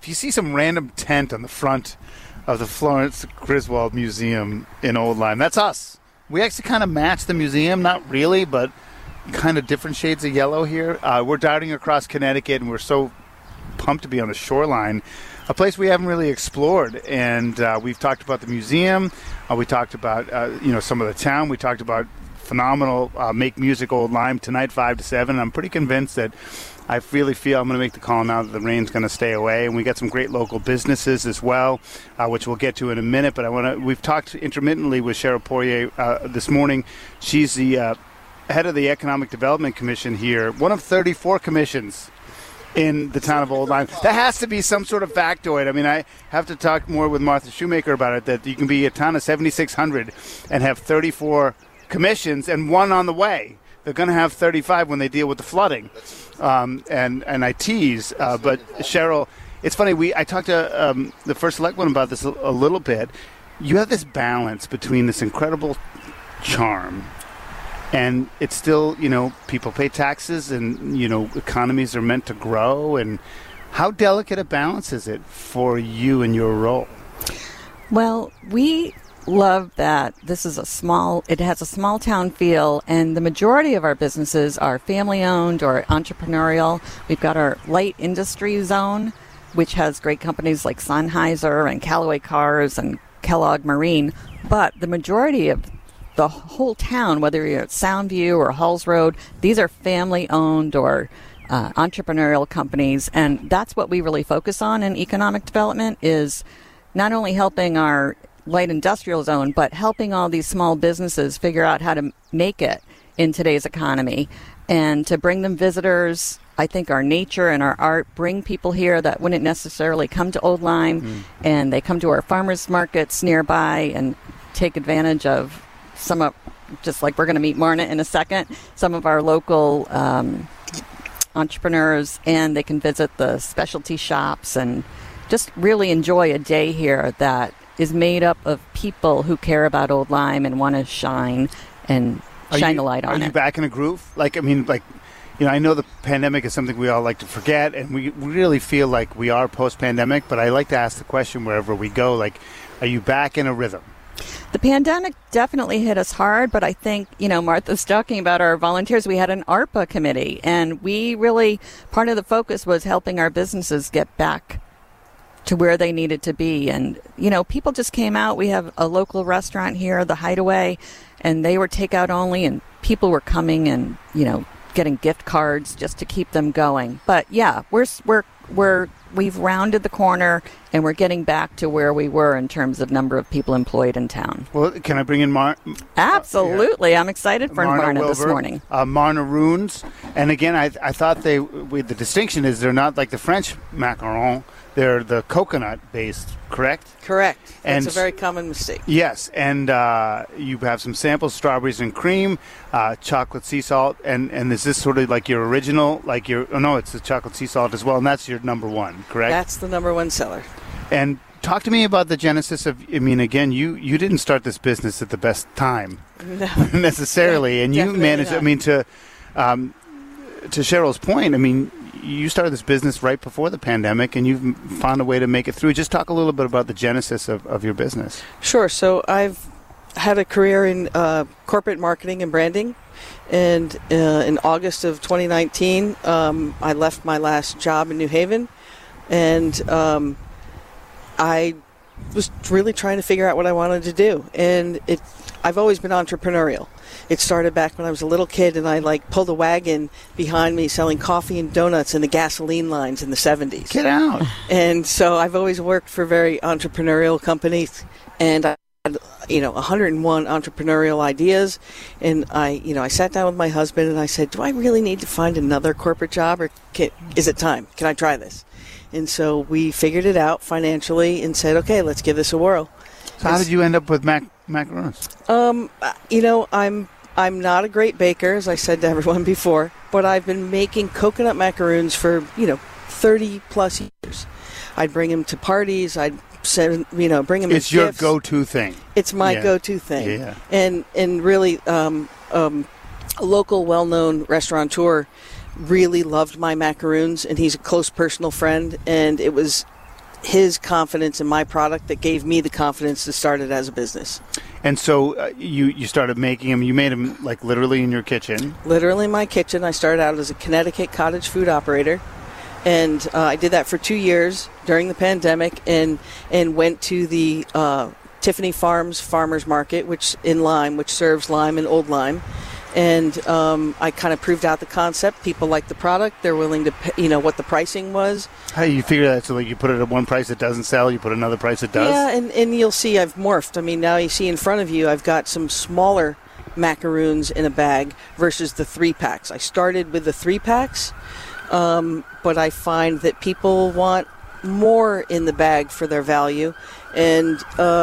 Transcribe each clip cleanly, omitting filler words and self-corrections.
if you see some random tent on the front of the Florence Griswold Museum in Old Lyme, that's us. We actually kind of match the museum, not really, but kind of different shades of yellow here. We're darting across Connecticut, and we're so pumped to be on the shoreline, a place we haven't really explored. And we've talked about the museum. We talked about some of the town. We talked about phenomenal Make Music Old Lyme tonight, 5 to 7. I'm pretty convinced that I really feel I'm going to make the call now that the rain's going to stay away, and we got some great local businesses as well, which we'll get to in a minute. But we've talked intermittently with Cheryl Poirier this morning. She's the head of the Economic Development Commission here, one of 34 commissions in the town of Old Lyme. That has to be some sort of factoid. I mean, I have to talk more with Martha Shoemaker about it, that you can be a town of 7,600 and have 34 commissions and one on the way. They're going to have 35 when they deal with the flooding. And I tease, but Cheryl, it's funny, I talked to the first selectman about this a little bit. You have this balance between this incredible charm, and it's still, people pay taxes, and, economies are meant to grow. And how delicate a balance is it for you and your role? Well, we love that it has a small town feel, and the majority of our businesses are family owned or entrepreneurial. We've got our light industry zone, which has great companies like Sennheiser and Callaway Cars and Kellogg Marine, but the majority of the whole town, whether you're at Soundview or Halls Road, these are family owned or entrepreneurial companies, and that's what we really focus on in economic development, is not only helping our light industrial zone, but helping all these small businesses figure out how to make it in today's economy, and to bring them visitors. I think our nature and our art bring people here that wouldn't necessarily come to Old Lyme, and they come to our farmers markets nearby and take advantage of some of, just like we're going to meet Marna in a second, some of our local entrepreneurs, and they can visit the specialty shops and just really enjoy a day here that is made up of people who care about Old Lyme and want to shine the light on it. Are you back in a groove? I know the pandemic is something we all like to forget, and we really feel like we are post-pandemic, but I like to ask the question wherever we go, are you back in a rhythm? The pandemic definitely hit us hard, but I think, Martha's talking about our volunteers. We had an ARPA committee, and we really, part of the focus was helping our businesses get back to where they needed to be. And, people just came out. We have a local restaurant here, The Hideaway, and they were takeout only, and people were coming and, getting gift cards just to keep them going. But yeah, we've rounded the corner, and we're getting back to where we were in terms of number of people employed in town. Well, can I bring in Marna? Absolutely. I'm excited for Marna Wilbur, this morning. Marna Runes. And again, I thought the distinction is they're not like the French macaron. They're the coconut-based, correct? Correct. That's a very common mistake. Yes, and you have some samples, strawberries and cream, chocolate sea salt, and is this sort of like your original, it's the chocolate sea salt as well, and that's your number one, correct? That's the number one seller. And talk to me about the genesis of, again, you didn't start this business at the best time, no. necessarily, and you managed, not. To Cheryl's point, you started this business right before the pandemic, and you've found a way to make it through. Just talk a little bit about the genesis of your business. Sure. So I've had a career in corporate marketing and branding, and in August of 2019, I left my last job in New Haven, and I was really trying to figure out what I wanted to do. And I've always been entrepreneurial. It started back when I was a little kid, and I pulled a wagon behind me selling coffee and donuts in the gasoline lines in the 70s. Get out. And so I've always worked for very entrepreneurial companies, and I had 101 entrepreneurial ideas. And I sat down with my husband and I said, do I really need to find another corporate job, or is it time? Can I try this? And so we figured it out financially and said, okay, let's give this a whirl. So how did you end up with macarons? I'm not a great baker, as I said to everyone before, but I've been making coconut macaroons for 30 plus years. I'd bring them to parties. I'd bring them. It's your go-to thing. It's my go-to thing. Yeah. And really, a local well-known restaurateur really loved my macaroons, and he's a close personal friend, and it was his confidence in my product that gave me the confidence to start it as a business. And so you started making them. You made them like literally in your kitchen. Literally in my kitchen. I started out as a Connecticut cottage food operator, and I did that for 2 years during the pandemic, and went to the Tiffany Farms Farmers Market, which serves Lyme and Old Lyme. And I kind of proved out the concept. People like the product. They're willing to pay, what the pricing was. How you figure that? So like you put it at one price it doesn't sell, you put another price it does? Yeah, and you'll see I've morphed. I mean, now you see in front of you I've got some smaller macaroons in a bag versus the 3-packs. I started with the 3-packs, but I find that people want more in the bag for their value, and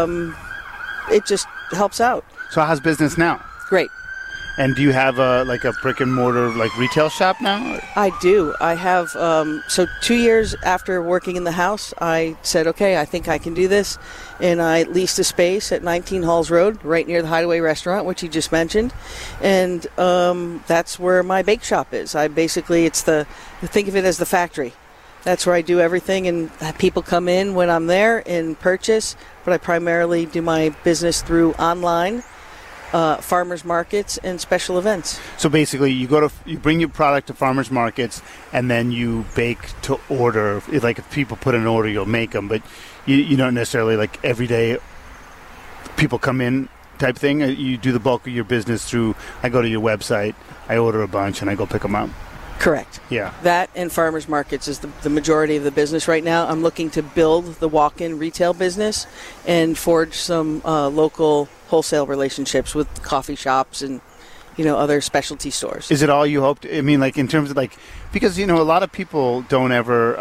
it just helps out. So how's business now? Great. And do you have a brick and mortar retail shop now? I do. I have. So 2 years after working in the house, I said, okay, I think I can do this. And I leased a space at 19 Halls Road, right near the Hideaway Restaurant, which you just mentioned. And that's where my bake shop is. Think of it as the factory. That's where I do everything, and people come in when I'm there and purchase. But I primarily do my business through online, farmers markets, and special events. So basically, you bring your product to farmers markets, and then you bake to order. Like if people put an order, you'll make them, but you don't necessarily every day people come in type thing. You do the bulk of your business through. I go to your website, I order a bunch, and I go pick them up. Correct. Yeah. That and farmers markets is the majority of the business right now. I'm looking to build the walk-in retail business and forge some local wholesale relationships with coffee shops and other specialty stores. Is it all you hoped? I mean, in terms of because a lot of people don't ever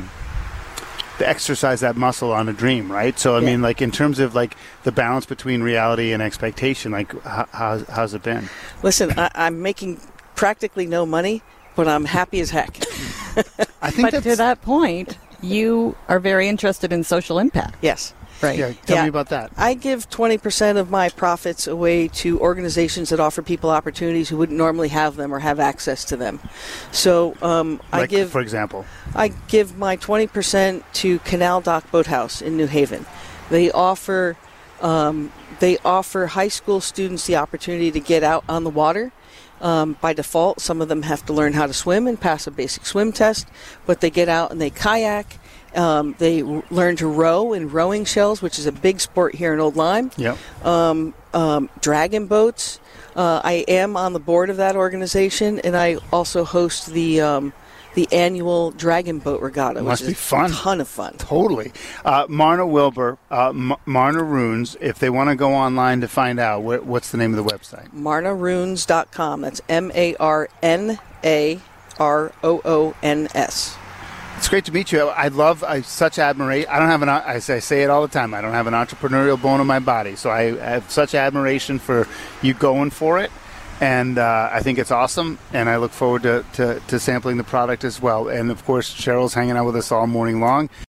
exercise that muscle on a dream, right? So I mean, in terms of the balance between reality and expectation, how's it been? Listen, I'm making practically no money, but I'm happy as heck. I think to that point, you are very interested in social impact. Yes. Right. Yeah, tell me about that. I give 20% of my profits away to organizations that offer people opportunities who wouldn't normally have them or have access to them. So for example? I give my 20% to Canal Dock Boathouse in New Haven. They offer high school students the opportunity to get out on the water. By default, some of them have to learn how to swim and pass a basic swim test, but they get out and they kayak. They learn to row in rowing shells, which is a big sport here in Old Lyme. Yep. Dragon boats. I am on the board of that organization, and I also host the annual Dragon Boat Regatta, Must which be is fun. A ton of fun. Totally. Marna Wilbur, Marna Runes, if they want to go online to find out, what's the name of the website? MarnaRoons.com. That's MarnaRoons. It's great to meet you. I such admiration. I don't have I say it all the time. I don't have an entrepreneurial bone in my body, so I have such admiration for you going for it. And I think it's awesome, and I look forward to sampling the product as well. And, of course, Cheryl's hanging out with us all morning long.